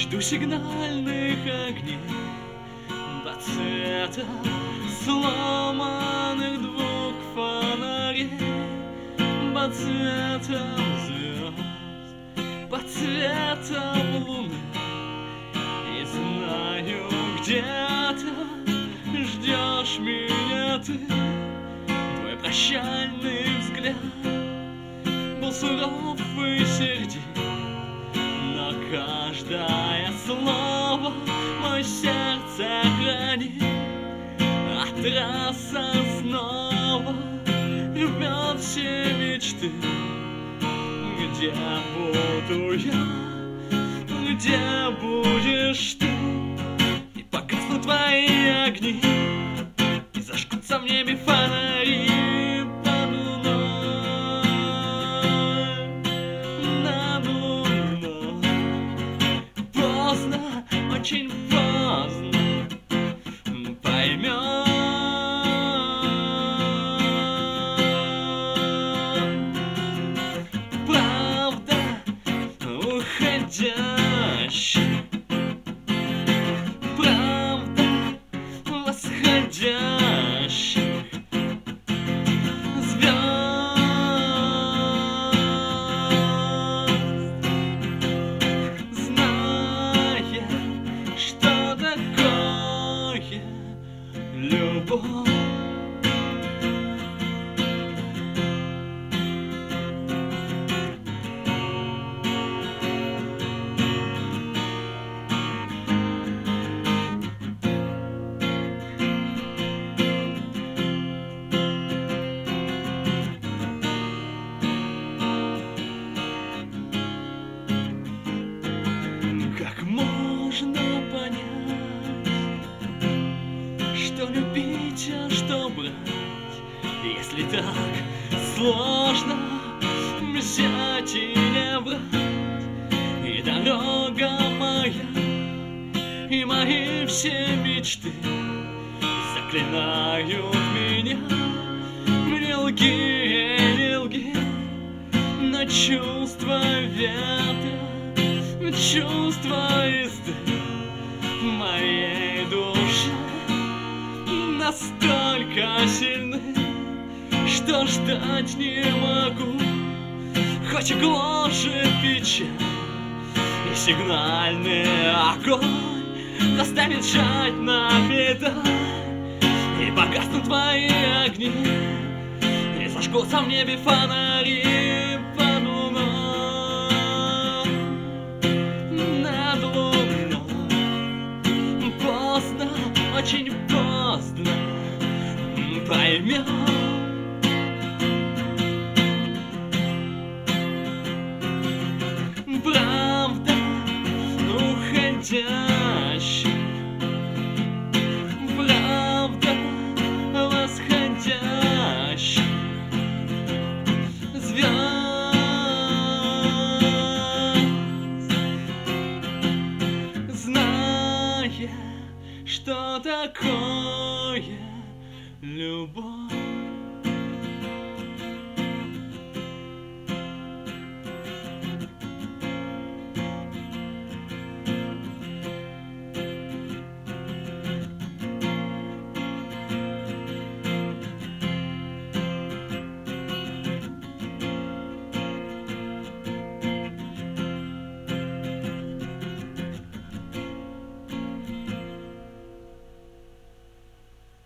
Жду сигнальных огней под цветом сломанных двух фонарей, под цветом звезд, под цветом луны. И знаю, где-то ждешь меня ты. Твой прощальный взгляд был суров и сердит, но каждое слово мое сердце хранит. От трасса снова рвет все мечты. Где буду я, где будешь ты? И погаснут твои огни, и зажгутся в небе фонари. Под луной, над луной. Поздно, очень поздно поймешь. Правда уходящая, правда восходящих звезд, зная, что такое любовь. Как можно понять, что любить, а что брать, если так сложно взять и не брать? И дорога моя, и мои все мечты заклинают меня. Не лги, не лги, на чувство ветра, чувства езды моей души настолько сильны, что ждать не могу. Хоть и гложет печаль, и сигнальный огонь заставит жать на педаль. И погаснут твои огни, и зажгутся в небе фонари. Под луной, над луной. Поздно, очень поздно поймешь. Правда уходящая,